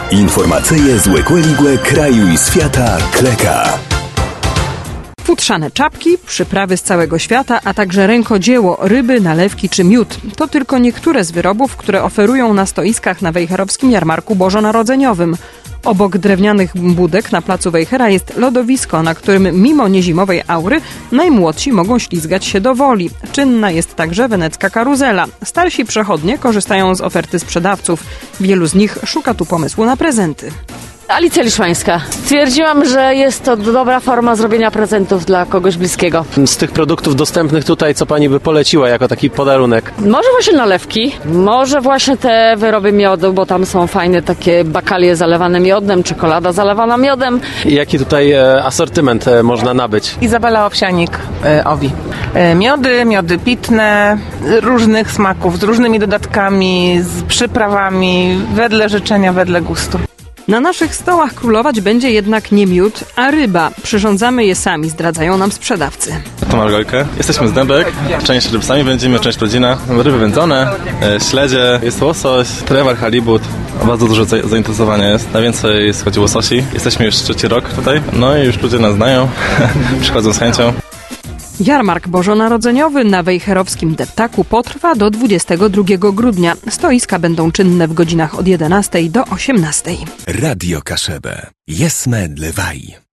Informacyje z Łekłe kraju i świata Kleka. Futrzane czapki, przyprawy z całego świata, a także rękodzieło, ryby, nalewki czy miód. To tylko niektóre z wyrobów, które oferują na stoiskach na Wejherowskim Jarmarku Bożonarodzeniowym. Obok drewnianych budek na placu Wejhera jest lodowisko, na którym mimo niezimowej aury najmłodsi mogą ślizgać się do woli. Czynna jest także wenecka karuzela. Starsi przechodnie korzystają z oferty sprzedawców. Wielu z nich szuka tu pomysłu na prezenty. Alicja Liszwańska. Stwierdziłam, że jest to dobra forma zrobienia prezentów dla kogoś bliskiego. Z tych produktów dostępnych tutaj, co pani by poleciła jako taki podarunek? Może właśnie nalewki, może właśnie te wyroby miodu, bo tam są fajne takie bakalie zalewane miodem, czekolada zalewana miodem. Jaki tutaj asortyment można nabyć? Izabela Owsianik, OWI. Miody pitne, różnych smaków, z różnymi dodatkami, z przyprawami, wedle życzenia, wedle gustu. Na naszych stołach królować będzie jednak nie miód, a ryba. Przyrządzamy je sami, zdradzają nam sprzedawcy. Tomasz Gojkę. Jesteśmy z Dębek. Część ryb sami wędzimy, część rodzina. Ryby wędzone, śledzie, jest łosoś, trewar, halibut. Bardzo dużo zainteresowania jest. Najwięcej schodzi łososi. Jesteśmy już 3. rok tutaj. No i już ludzie nas znają. Przychodzą z chęcią. Jarmark Bożonarodzeniowy na Wejherowskim Deptaku potrwa do 22 grudnia. Stoiska będą czynne w godzinach od 11 do 18. Radio Kaszebę. Jesme dlewaj.